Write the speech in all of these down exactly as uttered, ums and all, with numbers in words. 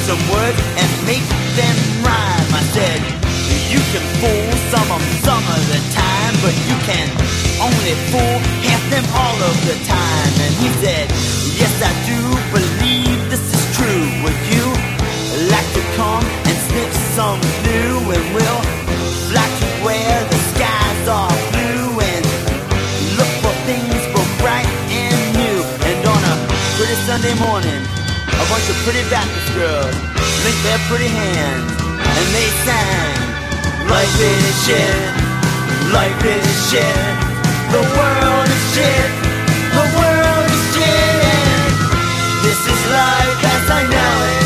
some words and make them rhyme. I said, you can fool some of them some of the time, but you can only fool half them all of the time. And he said, yes, I do believe this is true. Would you like to come and sniff some blue? And we'll fly to where the skies are blue and look for things both bright and new. And on a pretty Sunday morning, a bunch of pretty Baptist girls linked their pretty hands and they sang, life is shit, life is shit, the world is shit, the world is shit. This is life as I know it,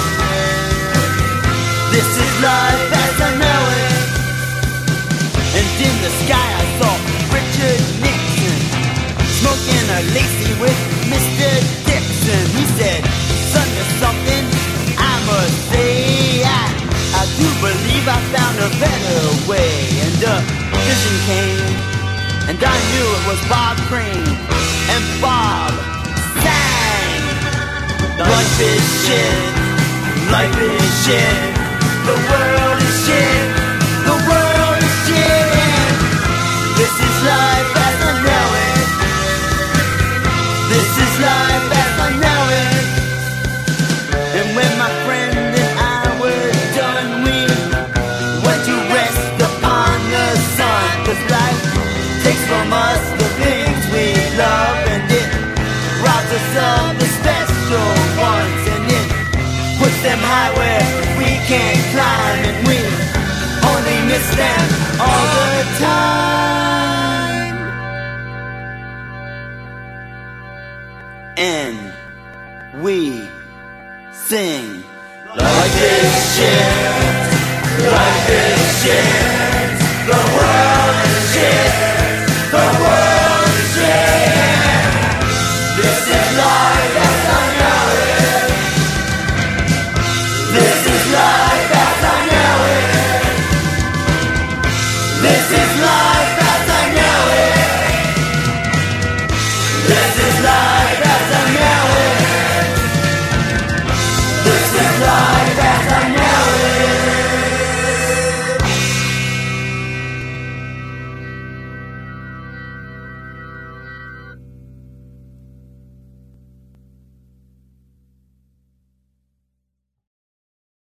this is life as I know it. And in the sky I saw Richard Nixon smoking a lacy with Mister Dixon. He said, son, there's something I must say, I, I do believe I found a better way. And a vision came, and I knew it was Bob Crane. And Bob sang, life is shit, life is shit, the world is shit, the world is shit. This is life as I know it, this is life as I know it. And when my friend and I were done, we went to rest upon the sun. Cause life takes from us the things we love, and it robs us of the special ones, and it puts them high where we can't climb, and we only miss them all the time. And we sing, life is shit, life is shit.